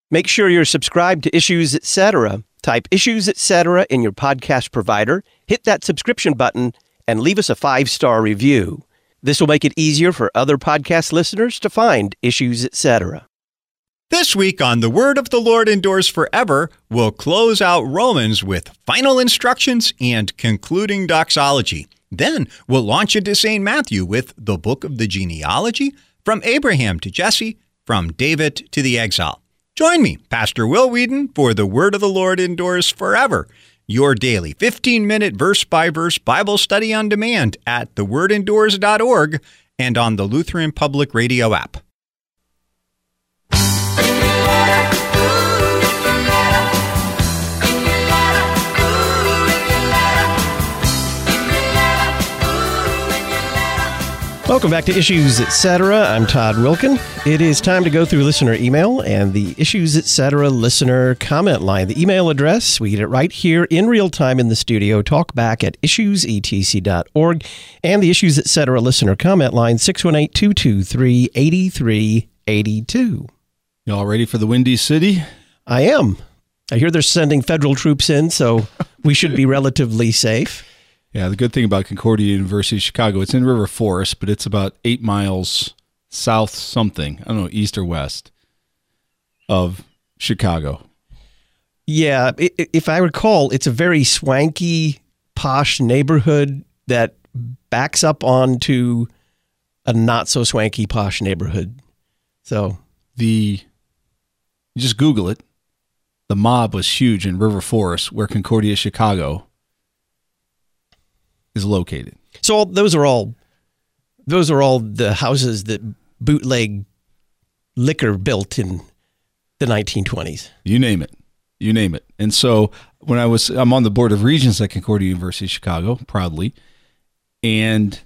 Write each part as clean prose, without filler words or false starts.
Make sure you're subscribed to Issues Etc. Type Issues Etc. in your podcast provider, hit that subscription button, and leave us a 5-star review. This will make it easier for other podcast listeners to find Issues Etc. This week on The Word of the Lord Endures Forever, we'll close out Romans with final instructions and concluding doxology. Then we'll launch into St. Matthew with the book of the genealogy, from Abraham to Jesse, from David to the exile. Join me, Pastor Will Whedon, for The Word of the Lord Endures Forever, your daily 15-minute verse-by-verse Bible study on demand at thewordendures.org and on the Lutheran Public Radio app. Welcome back to Issues Etc. I'm Todd Wilkin. It is time to go through listener email and the Issues Etc. listener comment line. The email address, we get it right here in real time in the studio, talkback@issuesetc.org, and the Issues Etc. listener comment line, 618-223-8382. Y'all ready for the Windy City? I am. I hear they're sending federal troops in, so we should be relatively safe. Yeah, the good thing about Concordia University of Chicago, it's in River Forest, but it's about 8 miles south something, I don't know, east or west of Chicago. Yeah, if I recall, it's a very swanky, posh neighborhood that backs up onto a not-so-swanky, posh neighborhood. So you just Google it. The mob was huge in River Forest, where Concordia, Chicago is located. So those are all the houses that bootleg liquor built in the 1920s. You name it. And so when I'm on the board of regents at Concordia University of Chicago, proudly, and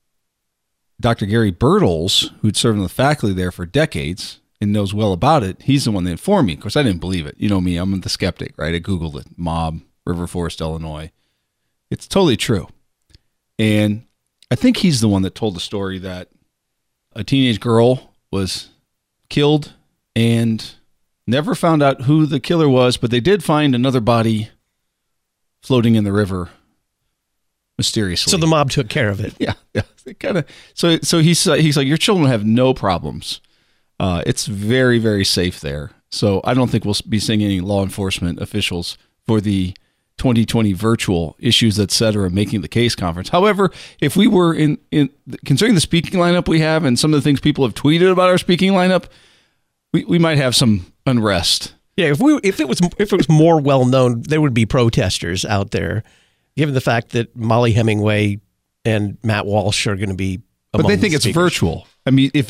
Dr. Gary Bertels, who'd served on the faculty there for decades and knows well about it, he's the one that informed me. Of course, I didn't believe it. You know me, I'm the skeptic, right? I Googled it. Mob, River Forest, Illinois. It's totally true. And I think he's the one that told the story that a teenage girl was killed and never found out who the killer was, but they did find another body floating in the river mysteriously. So the mob took care of it. Yeah. Kind of. So he's like, your children have no problems. It's very, very safe there. So I don't think we'll be seeing any law enforcement officials for the 2020 virtual Issues Etc. Making the Case conference. However, if we were in considering the speaking lineup we have and some of the things people have tweeted about our speaking lineup, we might have some unrest. Yeah, if it was more well known, there would be protesters out there, given the fact that Molly Hemingway and Matt Walsh are going to be among But they think it's virtual. I mean, if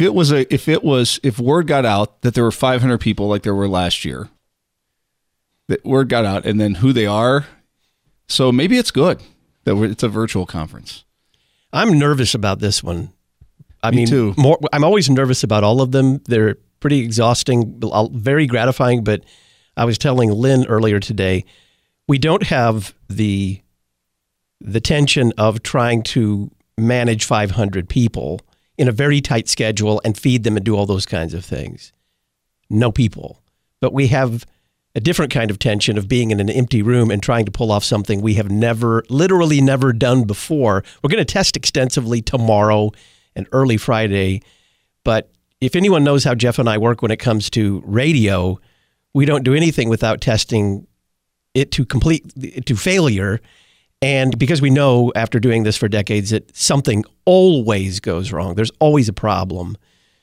word got out that there were 500 people like there were last year, that word got out, and then who they are. So maybe it's good that it's a virtual conference. I'm nervous about this one. Me too. I'm always nervous about all of them. They're pretty exhausting, very gratifying. But I was telling Lynn earlier today, we don't have the tension of trying to manage 500 people in a very tight schedule and feed them and do all those kinds of things. No people. But we have a different kind of tension of being in an empty room and trying to pull off something we have literally never done before. We're going to test extensively tomorrow and early Friday. But if anyone knows how Jeff and I work when it comes to radio, we don't do anything without testing it to failure. And because we know after doing this for decades that something always goes wrong, there's always a problem.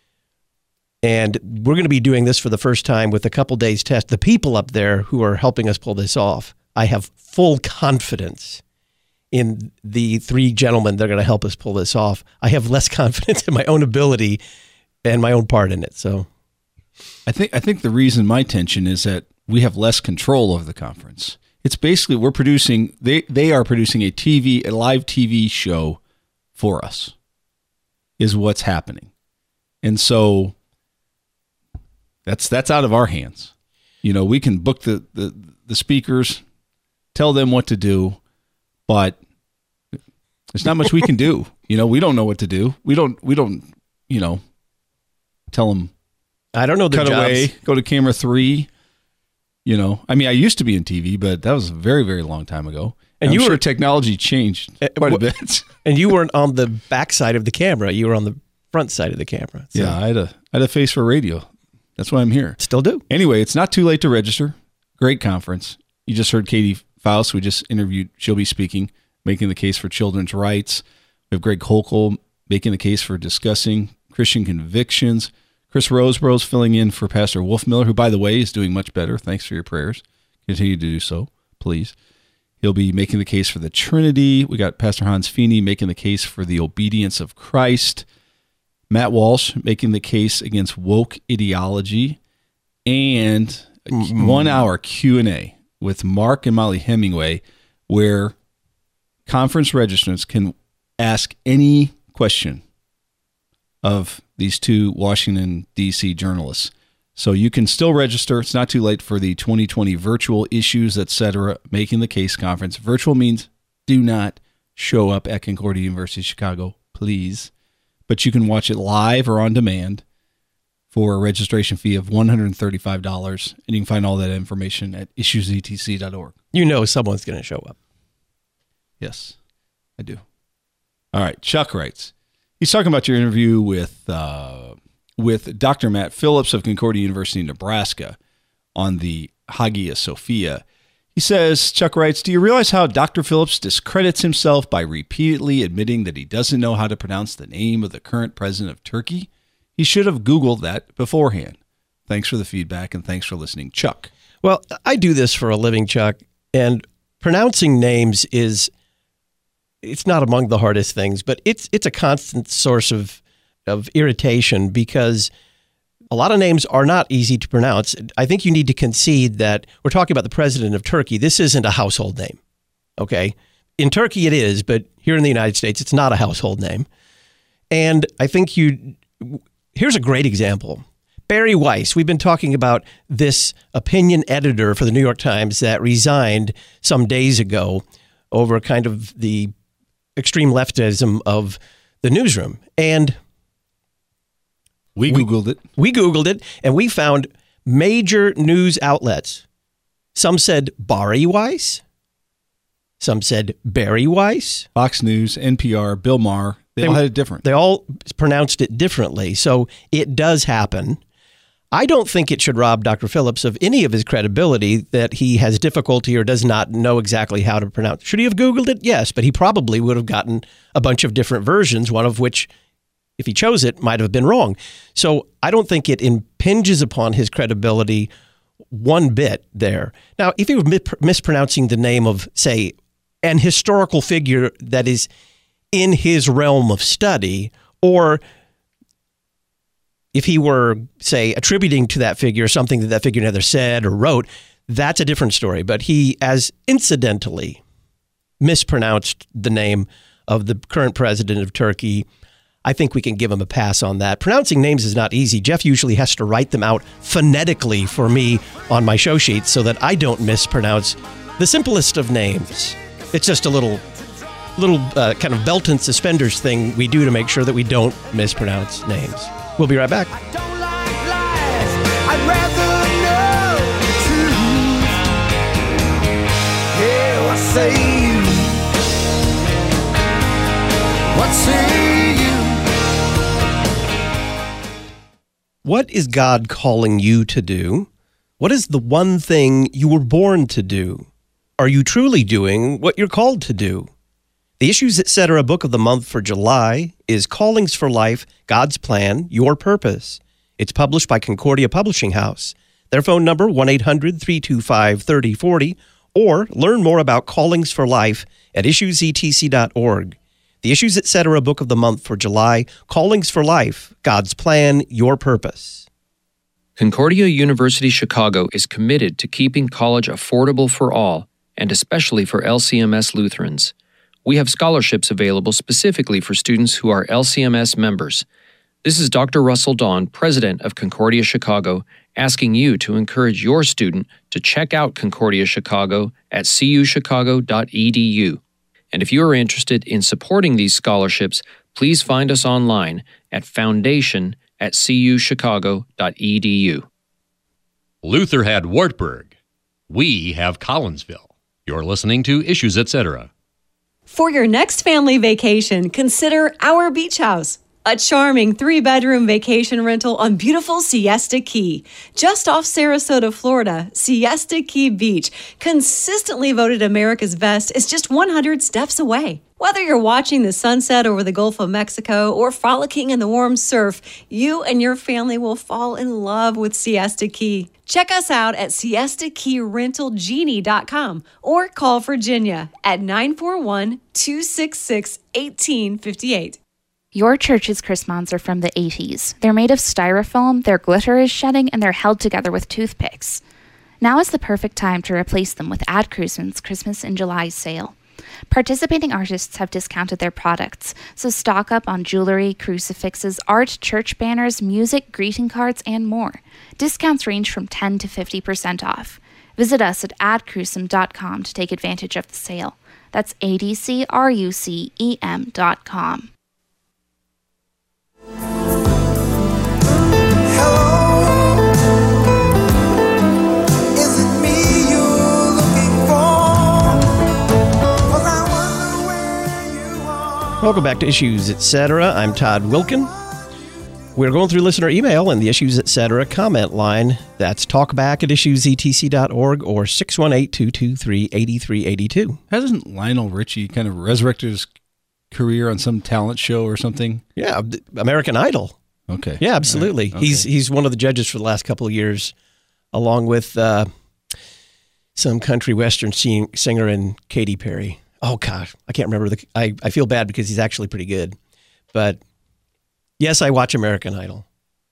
And we're going to be doing this for the first time with a couple days test. The people up there who are helping us pull this off, I have full confidence in the 3 gentlemen that are going to help us pull this off. I have less confidence in my own ability and my own part in it. So I think the reason my tension is that we have less control over the conference. It's basically they are producing a live TV show for us is what's happening. And so that's out of our hands. You know, we can book the speakers, tell them what to do, but there's not much we can do. You know, we don't know what to do. We don't, you know, tell them. I don't know the cut jobs. Away, go to camera 3. You know, I mean, I used to be in TV, but that was a very, very long time ago. And I'm sure technology changed quite a bit. And you weren't on the back side of the camera. You were on the front side of the camera. So. Yeah, I had a face for radio. That's why I'm here. Still do. Anyway, it's not too late to register. Great conference. You just heard Katie Faust. We just interviewed. She'll be speaking, making the case for children's rights. We have Greg Holkel making the case for discussing Christian convictions. Chris Roseboro's filling in for Pastor Wolfmiller, who, by the way, is doing much better. Thanks for your prayers. Continue to do so, please. He'll be making the case for the Trinity. We got Pastor Hans Feeney making the case for the obedience of Christ. Matt Walsh making the case against woke ideology. And a 1 hour Q&A with Mark and Molly Hemingway, where conference registrants can ask any question of these two Washington, D.C. journalists. So you can still register. It's not too late for the 2020 Virtual Issues, etc. Making the Case Conference. Virtual means do not show up at Concordia University Chicago, please. But you can watch it live or on demand for a registration fee of $135. And you can find all that information at issuesetc.org. You know someone's going to show up. Yes, I do. All right, Chuck writes, he's talking about your interview with Dr. Matt Phillips of Concordia University, Nebraska, on the Hagia Sophia. He says, Chuck writes, do you realize how Dr. Phillips discredits himself by repeatedly admitting that he doesn't know how to pronounce the name of the current president of Turkey? He should have Googled that beforehand. Thanks for the feedback, and thanks for listening, Chuck. Well, I do this for a living, Chuck, and pronouncing names it's not among the hardest things, but it's a constant source of irritation because a lot of names are not easy to pronounce. I think you need to concede that we're talking about the president of Turkey. This isn't a household name, okay? In Turkey it is, but here in the United States, it's not a household name. And I think here's a great example. Barry Weiss, we've been talking about this opinion editor for the New York Times that resigned some days ago over kind of the extreme leftism of the newsroom. And we Googled it. We Googled it, and we found major news outlets. Some said Bari Weiss. Some said Barry Weiss. Fox News, NPR, Bill Maher. They all had it different. They all pronounced it differently. So it does happen. I don't think it should rob Dr. Phillips of any of his credibility that he has difficulty or does not know exactly how to pronounce. Should he have Googled it? Yes, but he probably would have gotten a bunch of different versions, one of which, if he chose it, might have been wrong. So I don't think it impinges upon his credibility one bit there. Now, if he was mispronouncing the name of, say, an historical figure that is in his realm of study, or if he were, say, attributing to that figure something that figure neither said or wrote, that's a different story. But he, as incidentally, mispronounced the name of the current president of Turkey. I think we can give him a pass on that. Pronouncing names is not easy. Jeff usually has to write them out phonetically for me on my show sheet so that I don't mispronounce the simplest of names. It's just a little kind of belt and suspenders thing we do to make sure that we don't mispronounce names. We'll be right back. I don't like lies. I'd rather know the truth. Yeah, what say you? What say you? What is God calling you to do? What is the one thing you were born to do? Are you truly doing what you're called to do? The Issues Etc. book of the month for July is Callings for Life, God's Plan, Your Purpose. It's published by Concordia Publishing House. Their phone number, 1-800-325-3040, or learn more about Callings for Life at issuesetc.org. The Issues Etc. book of the month for July, Callings for Life, God's Plan, Your Purpose. Concordia University Chicago is committed to keeping college affordable for all, and especially for LCMS Lutherans. We have scholarships available specifically for students who are LCMS members. This is Dr. Russell Dawn, president of Concordia Chicago, asking you to encourage your student to check out Concordia Chicago at cuchicago.edu. And if you are interested in supporting these scholarships, please find us online at foundation@cuchicago.edu. Luther had Wartburg. We have Collinsville. You're listening to Issues Etc. For your next family vacation, consider Our Beach House, a charming 3-bedroom vacation rental on beautiful Siesta Key. Just off Sarasota, Florida, Siesta Key Beach, consistently voted America's best, is just 100 steps away. Whether you're watching the sunset over the Gulf of Mexico or frolicking in the warm surf, you and your family will fall in love with Siesta Key. Check us out at siestakeyrentalgenie.com or call Virginia at 941-266-1858. Your church's chrismons are from the 80s. They're made of styrofoam, their glitter is shedding, and they're held together with toothpicks. Now is the perfect time to replace them with Ad Chrisman's Christmas in July sale. Participating artists have discounted their products, so stock up on jewelry, crucifixes, art, church banners, music, greeting cards, and more. Discounts range from 10 to 50% off. Visit us at adcrucem.com to take advantage of the sale. That's adcrucem.com. Welcome back to Issues Etc. I'm Todd Wilkin. We're going through listener email and the Issues Etc. comment line. That's talkback@issuesetc.org or 618-223-8382. Hasn't Lionel Richie kind of resurrected his career on some talent show or something? Yeah, American Idol. Okay. Yeah, absolutely. Right. Okay. He's one of the judges for the last couple of years, along with some country western singer and Katy Perry. Oh gosh, I can't remember I feel bad because he's actually pretty good, but yes, I watch American Idol.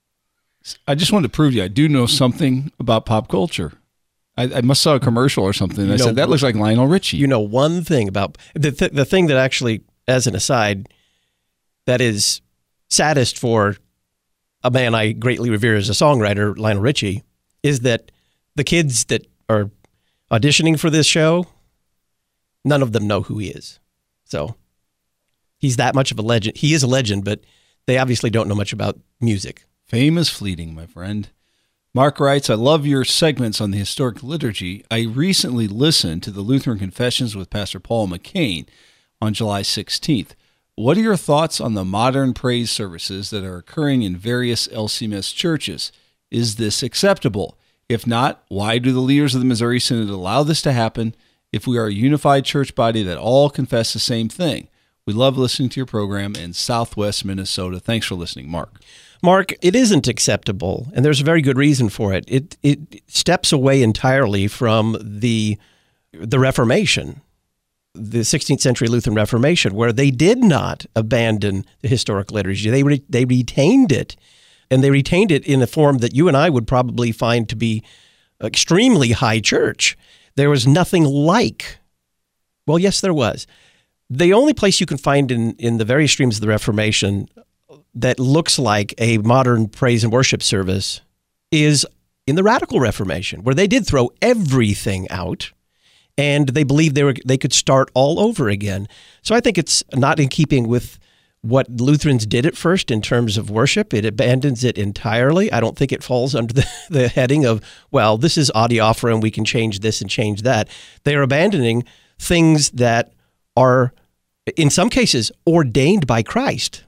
I just wanted to prove to you I do know something about pop culture. I must saw a commercial or something. And I said that looks like Lionel Richie. You know one thing about the thing that actually, as an aside, that is saddest for a man I greatly revere as a songwriter, Lionel Richie, is that the kids that are auditioning for this show, none of them know who he is. So he's that much of a legend. He is a legend, but they obviously don't know much about music. Fame is fleeting, my friend. Mark writes, I love your segments on the historic liturgy. I recently listened to the Lutheran Confessions with Pastor Paul McCain on July 16th. What are your thoughts on the modern praise services that are occurring in various LCMS churches? Is this acceptable? If not, why do the leaders of the Missouri Synod allow this to happen if we are a unified church body that all confess the same thing? We love listening to your program in Southwest Minnesota. Thanks for listening, Mark. Mark, it isn't acceptable, and there's a very good reason for it. It steps away entirely from the Reformation, the 16th century Lutheran Reformation, where they did not abandon the historic liturgy. They retained it, and they retained it in a form that you and I would probably find to be extremely high church. There was nothing like, well, yes, there was. The only place you can find in the various streams of the Reformation that looks like a modern praise and worship service is in the Radical Reformation, where they did throw everything out, and they believed they could start all over again. So I think it's not in keeping with what Lutherans did at first in terms of worship. It abandons it entirely. I don't think it falls under the heading of, well, this is audiophora and we can change this and change that. They are abandoning things that are, in some cases, ordained by Christ.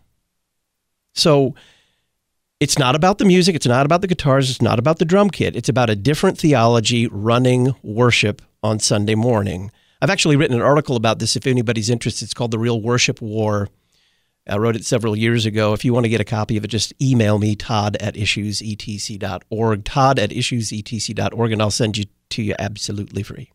So it's not about the music. It's not about the guitars. It's not about the drum kit. It's about a different theology running worship on Sunday morning. I've actually written an article about this if anybody's interested. It's called The Real Worship War. I wrote it several years ago. If you want to get a copy of it, just email me, todd@issuesetc.org, todd@issuesetc.org, and I'll send you to you absolutely free.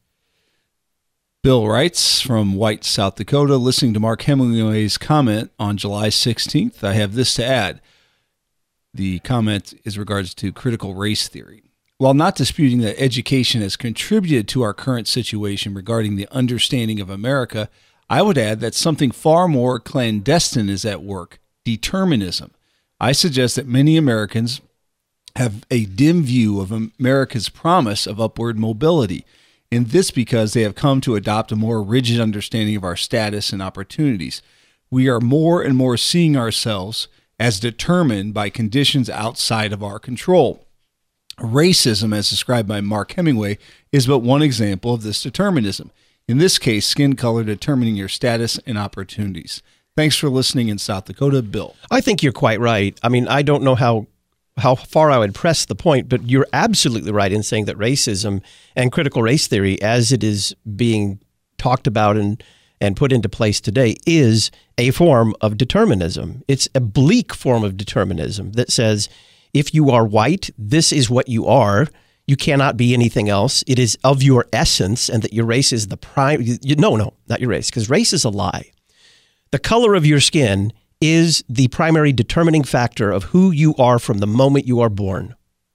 Bill writes from White, South Dakota, listening to Mark Hemingway's comment on July 16th, I have this to add. The comment is regards to critical race theory. While not disputing that education has contributed to our current situation regarding the understanding of America, I would add that something far more clandestine is at work, determinism. I suggest that many Americans have a dim view of America's promise of upward mobility, and this because they have come to adopt a more rigid understanding of our status and opportunities. We are more and more seeing ourselves as determined by conditions outside of our control. Racism, as described by Mark Hemingway, is but one example of this determinism. In this case, skin color determining your status and opportunities. Thanks for listening in South Dakota, Bill. I think you're quite right. I mean, I don't know how far I would press the point, but you're absolutely right in saying that racism and critical race theory, as it is being talked about and put into place today, is a form of determinism. It's a bleak form of determinism that says, if you are white, this is what you are. You cannot be anything else. It is of your essence, and that your race is the prime. No, not your race, because race is a lie. The color of your skin is the primary determining factor of who you are from the moment you are born.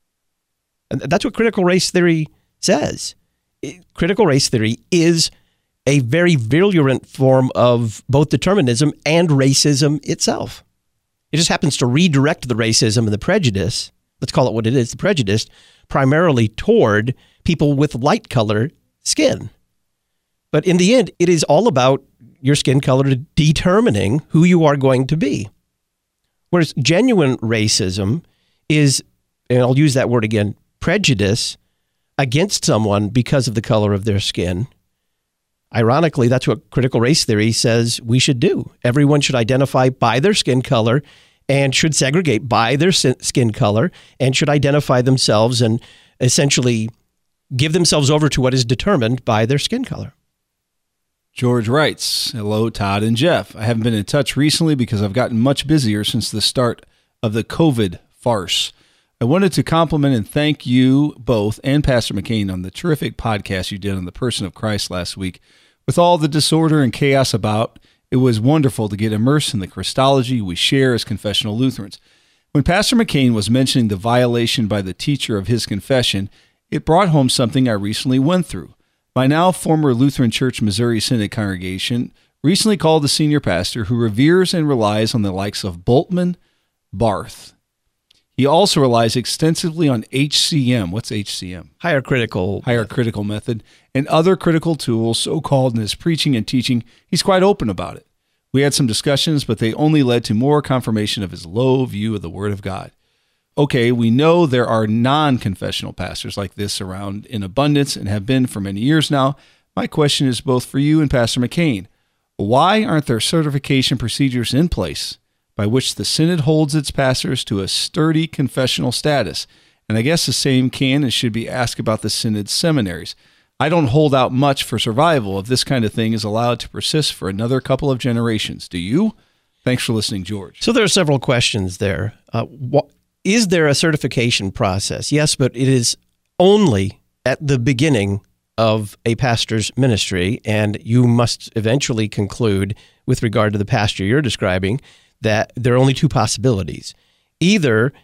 And that's what critical race theory says. Critical race theory is a very virulent form of both determinism and racism itself. It just happens to redirect the racism and the prejudice, let's call it what it is, the prejudice, primarily toward people with light colored skin. But in the end, it is all about your skin color determining who you are going to be. Whereas genuine racism is, and I'll use that word again, prejudice against someone because of the color of their skin. Ironically, that's what critical race theory says we should do. Everyone should identify by their skin color and should segregate by their skin color and should identify themselves and essentially give themselves over to what is determined by their skin color. George writes, hello, Todd and Jeff. I haven't been in touch recently because I've gotten much busier since the start of the COVID farce. I wanted to compliment and thank you both and Pastor McCain on the terrific podcast you did on the person of Christ last week. With all the disorder and chaos about, it was wonderful to get immersed in the Christology we share as confessional Lutherans. When Pastor McCain was mentioning the violation by the teacher of his confession, it brought home something I recently went through. My now former Lutheran Church Missouri Synod congregation recently called a senior pastor who reveres and relies on the likes of Bultmann, Barth. He also relies extensively on HCM. What's HCM? Higher critical method, and other critical tools, so-called, in his preaching and teaching. He's quite open about it. We had some discussions, but they only led to more confirmation of his low view of the Word of God. Okay, we know there are non-confessional pastors like this around in abundance and have been for many years now. My question is both for you and Pastor McCain. Why aren't there certification procedures in place by which the Synod holds its pastors to a sturdy confessional status? And I guess the same can and should be asked about the Synod seminaries. I don't hold out much for survival if this kind of thing is allowed to persist for another couple of generations. Do you? Thanks for listening, George. So there are several questions there. Is there a certification process? Yes, but it is only at the beginning of a pastor's ministry, and you must eventually conclude, with regard to the pastor you're describing, that there are only two possibilities. Either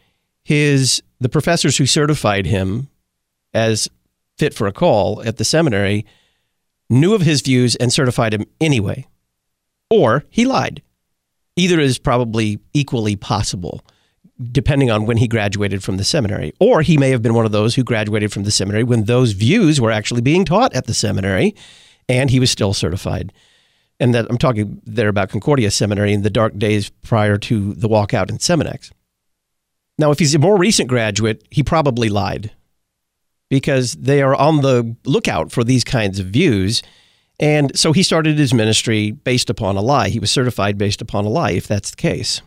the professors who certified him as fit for a call at the seminary knew of his views and certified him anyway, or he lied. Either is probably equally possible, depending on when he graduated from the seminary. Or he may have been one of those who graduated from the seminary when those views were actually being taught at the seminary, and he was still certified. And that I'm talking there about Concordia Seminary in the dark days prior to the walkout in Seminex. Now, if he's a more recent graduate, he probably lied, because they are on the lookout for these kinds of views. And so he started his ministry based upon a lie. He was certified based upon a lie, if that's the case.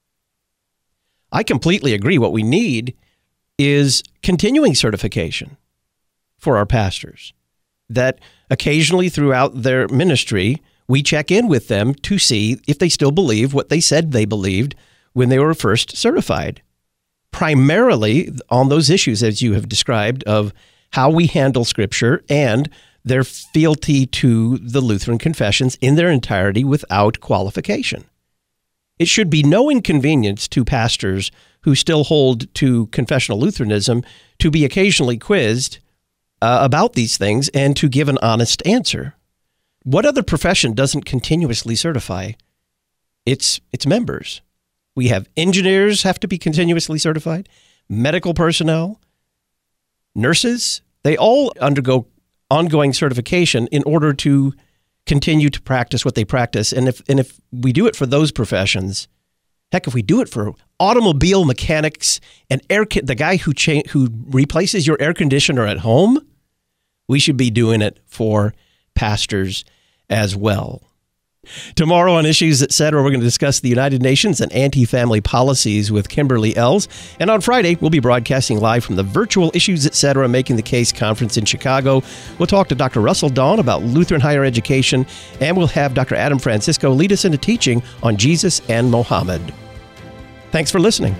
I completely agree. What we need is continuing certification for our pastors, that occasionally throughout their ministry, we check in with them to see if they still believe what they said they believed when they were first certified, primarily on those issues, as you have described, of how we handle Scripture and their fealty to the Lutheran confessions in their entirety without qualification. It should be no inconvenience to pastors who still hold to confessional Lutheranism to be occasionally quizzed about these things and to give an honest answer. What other profession doesn't continuously certify its members? We have engineers have to be continuously certified, medical personnel, nurses. They all undergo ongoing certification in order to continue to practice what they practice. And if we do it for those professions, Heck, if we do it for automobile mechanics and the guy who replaces your air conditioner at home, we should be doing it for pastors as well. Tomorrow on Issues Etc., we're going to discuss the United Nations and anti-family policies with Kimberly Ells. And on Friday, we'll be broadcasting live from the virtual Issues Etc. Making the Case conference in Chicago. We'll talk to Dr. Russell Dawn about Lutheran higher education, and we'll have Dr. Adam Francisco lead us into teaching on Jesus and Mohammed. Thanks for listening.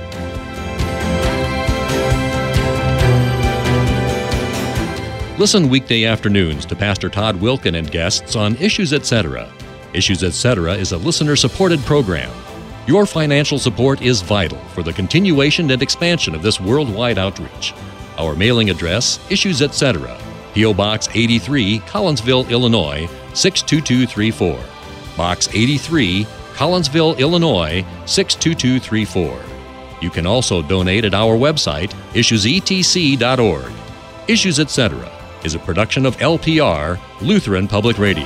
Listen weekday afternoons to Pastor Todd Wilken and guests on Issues Etc. Issues Etc. is a listener-supported program. Your financial support is vital for the continuation and expansion of this worldwide outreach. Our mailing address, Issues Etc., P.O. Box 83, Collinsville, Illinois, 62234. Box 83, Collinsville, Illinois, 62234. You can also donate at our website, issuesetc.org. Issues Etc. is a production of LPR, Lutheran Public Radio.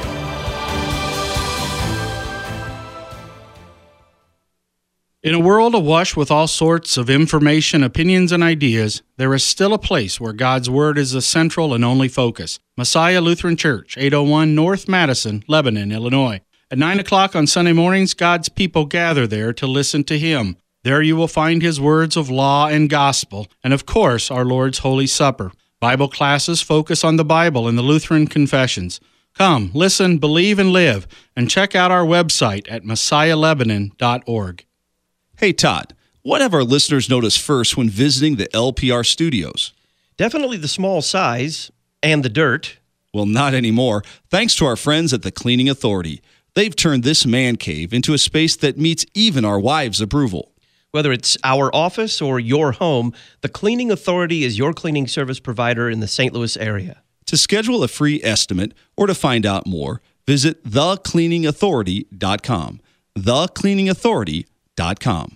In a world awash with all sorts of information, opinions, and ideas, there is still a place where God's Word is the central and only focus. Messiah Lutheran Church, 801 North Madison, Lebanon, Illinois. At 9 o'clock on Sunday mornings, God's people gather there to listen to Him. There you will find His words of law and gospel, and of course, our Lord's Holy Supper. Bible classes focus on the Bible and the Lutheran confessions. Come, listen, believe, and live, and check out our website at messiahlebanon.org. Hey, Todd, what have our listeners noticed first when visiting the LPR studios? Definitely the small size and the dirt. Well, not anymore. Thanks to our friends at the Cleaning Authority. They've turned this man cave into a space that meets even our wives' approval. Whether it's our office or your home, the Cleaning Authority is your cleaning service provider in the St. Louis area. To schedule a free estimate or to find out more, visit thecleaningauthority.com. thecleaningauthority.com.